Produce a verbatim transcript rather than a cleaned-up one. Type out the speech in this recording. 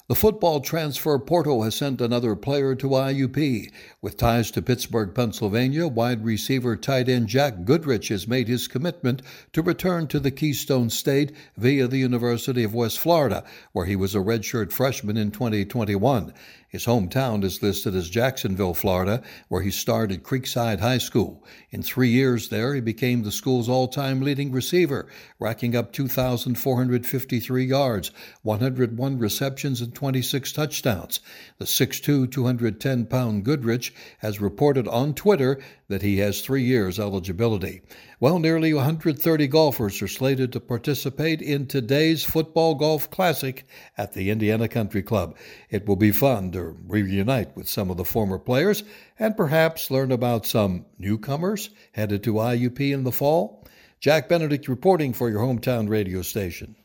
The football transfer portal has sent another player to I U P. With ties to Pittsburgh, Pennsylvania, wide receiver tight end Jack Goodrich has made his commitment to return to the Keystone State via the University of West Florida, where he was a redshirt freshman in twenty twenty-one. His hometown is listed as Jacksonville, Florida, where he started Creekside High School. In three years there, he became the school's all-time leading receiver, racking up two thousand four hundred fifty-three yards, one hundred one receptions, and twenty-six touchdowns. The six foot two, two hundred ten pound Goodrich has reported on Twitter that he has three years eligibility. Well, nearly one hundred thirty golfers are slated to participate in today's Football Golf Classic at the Indiana Country Club. It will be fun to reunite with some of the former players and perhaps learn about some newcomers headed to I U P in the fall. Jack Benedict reporting for your hometown radio station.